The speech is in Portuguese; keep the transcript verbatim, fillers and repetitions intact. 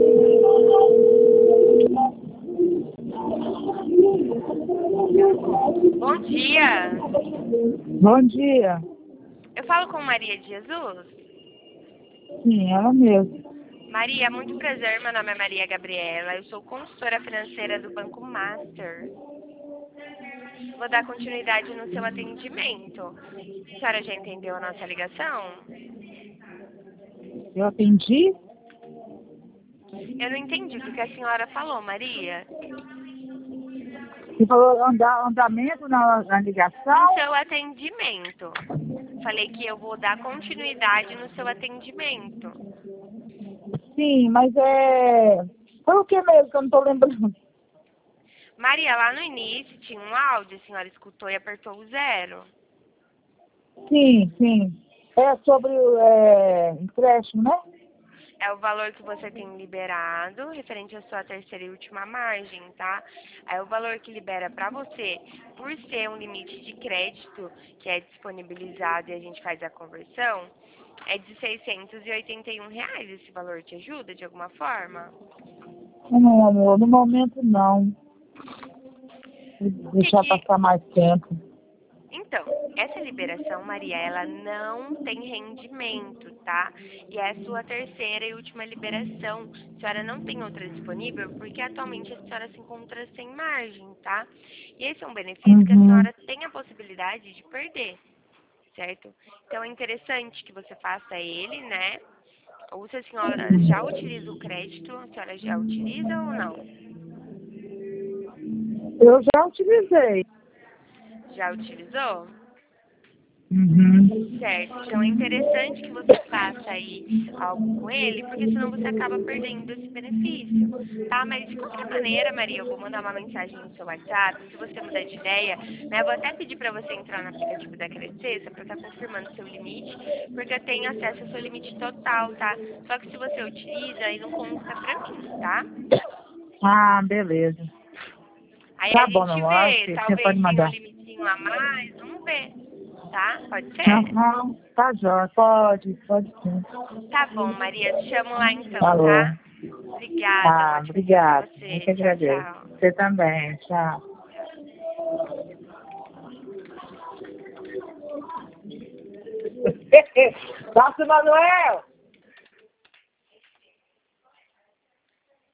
Bom dia. Bom dia. Eu falo com Maria de Jesus? Sim, ela mesma. Maria, muito prazer. Meu nome é Maria Gabriela. Eu sou consultora financeira do Banco Master. Vou dar continuidade no seu atendimento. A senhora já entendeu a nossa ligação? Eu atendi? Eu não entendi o que a senhora falou, Maria. Você falou anda, andamento na, na ligação? No seu atendimento. Falei que eu vou dar continuidade no seu atendimento. Sim, mas é... Foi o que mesmo que eu não estou lembrando? Maria, lá no início tinha um áudio, a senhora escutou e apertou o zero. Sim, sim. É sobre o é, empréstimo, né? É o valor que você tem liberado, referente à sua terceira e última margem, tá? É o valor que libera para você, por ser um limite de crédito que é disponibilizado e a gente faz a conversão, é de seiscentos e oitenta e um reais. Esse valor te ajuda de alguma forma? Não, amor, no momento não. Vou Que deixar que... passar mais tempo. Então, essa liberação, Maria, ela não tem rendimento, tá? E é a sua terceira e última liberação. A senhora não tem outra disponível porque atualmente a senhora se encontra sem margem, tá? E esse é um benefício que a Uhum. senhora tem a possibilidade de perder, certo? Então é interessante que você faça ele, né? Ou se a senhora já utiliza o crédito, a senhora já utiliza ou não? Eu já utilizei. Já utilizou? Uhum. Certo, então é interessante que você faça aí algo com ele, porque senão você acaba perdendo esse benefício, tá? Mas de qualquer maneira, Maria, eu vou mandar uma mensagem no seu WhatsApp, se você mudar de ideia, né? Eu vou até pedir para você entrar no aplicativo da Crescessa para estar confirmando seu limite, porque eu tenho acesso ao seu limite total, tá? Só que se você utiliza, aí não consta para mim, tá? Ah, beleza. Aí Tá a bom, meu gente amor. vê, Você pode talvez tenha um mandar. limitinho a mais, vamos ver, tá? Pode ser? Aham, tá jóia. Pode, pode sim. Tá bom, Maria. Te chamo lá então, Falou. tá? Obrigada. Um Tá, ótimo dia pra obrigada. Eu que você. Tchau, agradeço. tchau. Você também. Tchau. Nossa, Manuel!